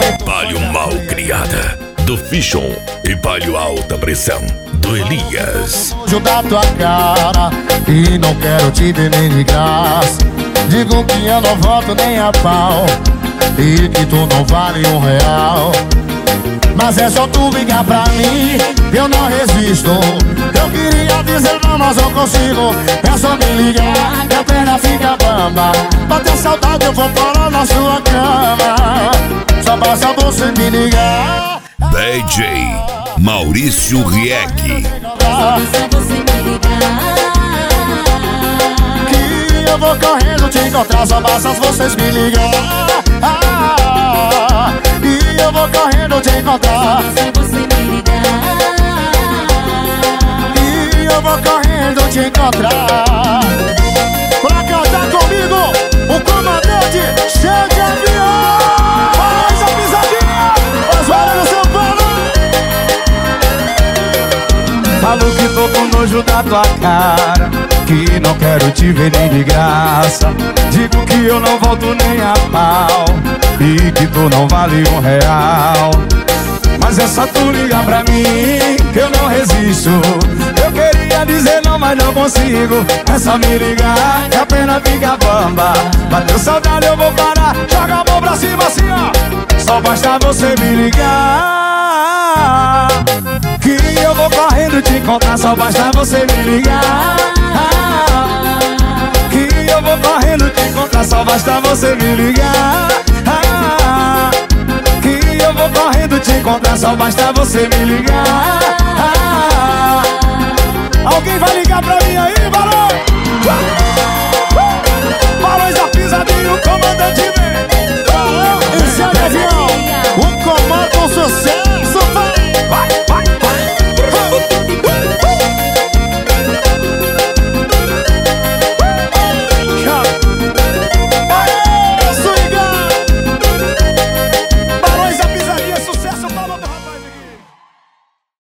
Palio Mal Criada, do Fichon, e Palio Alta Pressão, do Elias. Nojo da tua cara e não quero te ver nem de graça. Digo que eu não volto nem a pau e que tu não vale R$1. Mas é só tu ligar pra mim, eu não resisto. Eu queria dizer não, mas não consigo. É só me ligar, minha perna fica bamba. Bater saudade eu vou parar na sua cama. Só basta você me ligar. DJ Maurício Rieck. Só basta você me ligar. Que eu vou correndo te encontrar. Só basta vocês me ligar. E eu vou correndo te encontrar. Só você me ligar. E eu vou correndo te encontrar. Pra cantar comigo, o comandante cheio de avião. Faz a pisadinha, Oswaldo São Paulo. Falo que tô com nojo da tua cara, que não quero te ver nem de graça. Digo que eu não volto nem a pau e que tu não vale R$1. Mas é só tu ligar pra mim que eu não resisto. Eu queria dizer não, mas não consigo. É só me ligar que a pena fica bamba. Bateu saudade eu vou parar. Joga a mão pra cima assim, ó. Só basta você me ligar, que eu vou correndo te encontrar. Só basta você me ligar, que eu vou correndo te encontrar. Só basta você me ligar, que eu vou correndo te encontrar. Só basta você me ligar. Alguém vai ligar pra mim aí?